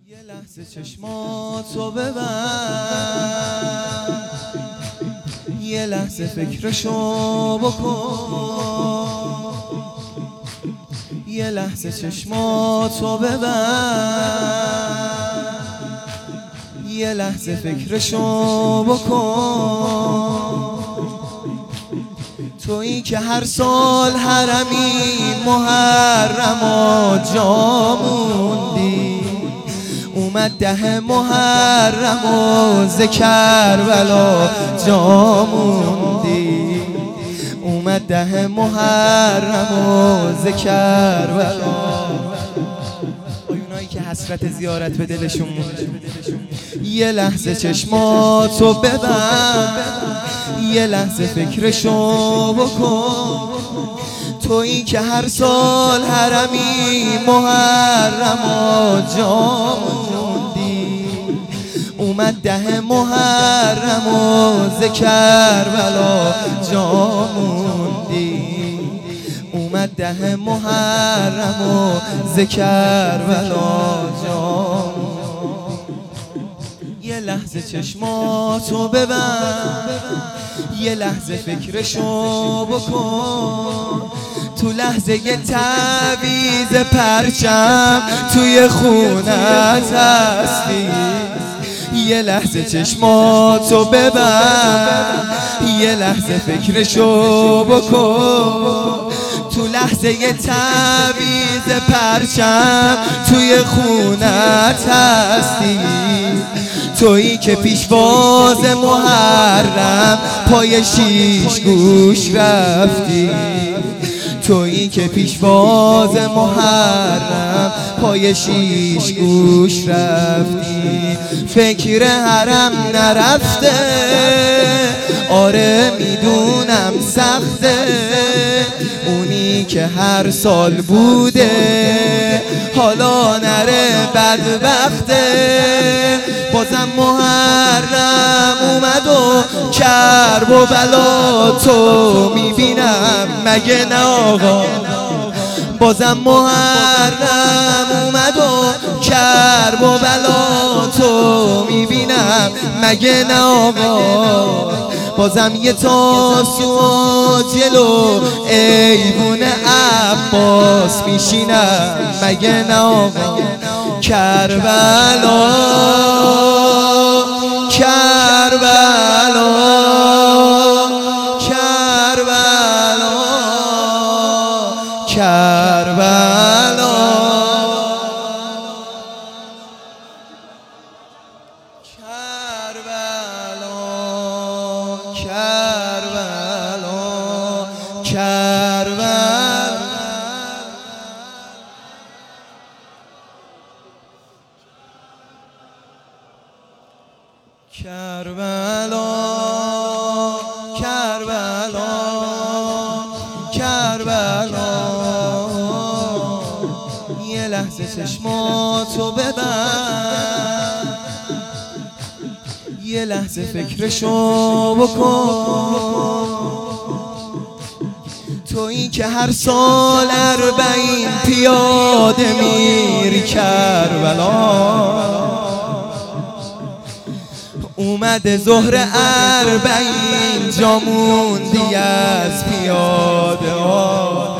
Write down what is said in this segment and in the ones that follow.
یه لحظه چشماتو ببند، یه لحظه فکرشو بکن، یه لحظه چشماتو ببند، یه لحظه فکرشو بکن. تویی که هر سال حرمی محرم و جا موندی، اومد 10 محرم و ز کربلا جا موندی، اومد 10 محرم و ز کربلا. اونایی که حسرت زیارت به دلشون مونده، یه لحظه چشماتو ببند، یه لحظه فکرشو بکن. تویی که هر سال حرمی محرم و جا موندی، اومد 10 محرم و ز کربلا جا موندی، اومد 10 محرم و ز کربلا جا موندی. یه لحظه چشماتو ببند، یه لحظه فکرشو بکن. تو لحظه یه تعویض پرچم توی خونت هستی، یه لحظه چشماتو ببند، یه لحظه فکرشو بکن. تو لحظه یه تعویض پرچم توی خونت هستی، تویی که پیشواز محرم پای 6 گوش رفتی، تویی که پیشواز محرم پای 6 گوش رفتی. فکر حرم نرفته، آره میدونم سخته، اونی که هر سال بوده حالا نره بدبخته. بازم محرم اومد و کرب و بلا تو میبینم مگه نه آقا. بازم محرم اومد و کرب و بلا تو میبینم مگه نه آقا. بازم یه تاسو جلو ایوون عباس میشینم مگه نه آقا. کربلا کربلا کربلا کربلا کربلا کربلا کربلا کربلا کربلا. یه لحظه چشماتو ببند، یه لحظه فکرشو بکن. تویی که هر سال 40 پیاده میری کربلا، اومده ظهر 40 جا موندی از پیاده ها،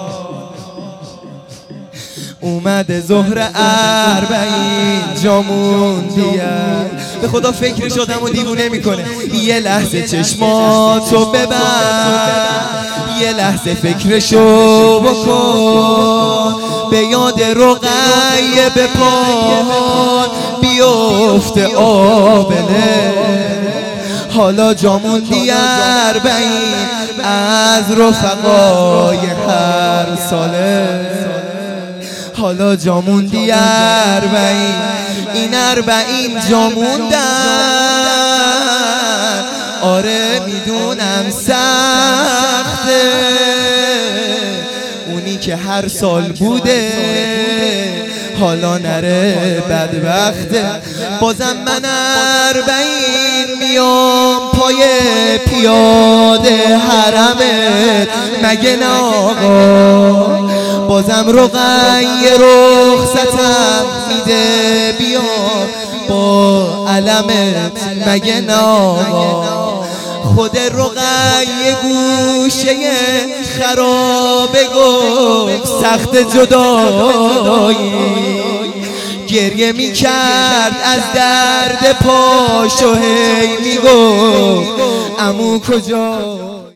اومده ظهر 40 جا موندی. به خدا فکرش آدمو دیوونه میکنه. یه لحظه چشماتو ببند، یه لحظه فکرشو بکن. به یاد رقیه به پاهان بیفته آبله، حالا جا موندی 40 از رفقای هر ساله، حالا جا موندی 40 این 40 جا موندن. آره میدونم سخته، اونی که هر سال بوده حالا نره بدبخته. بازم من 40 میام پای پیاده حرمت مگه نه آقا؟ بازم رقیه رخصتم میده بیا با علمت مگه نه آقا؟ خود رقیه گوشه خرابه گفت سخت جدایی، گریه می کرد از درد پاش و هی می گفت عمو کجا؟